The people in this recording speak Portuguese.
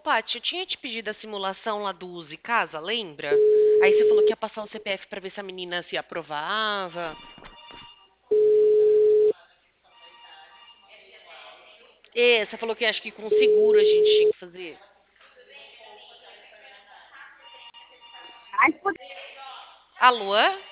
Paty, eu tinha te pedido a simulação lá do Use Casa, lembra? Aí você falou que ia passar o CPF pra ver se a menina se aprovava. É, você falou que acho que com seguro a gente tinha que fazer. Mas por Alô?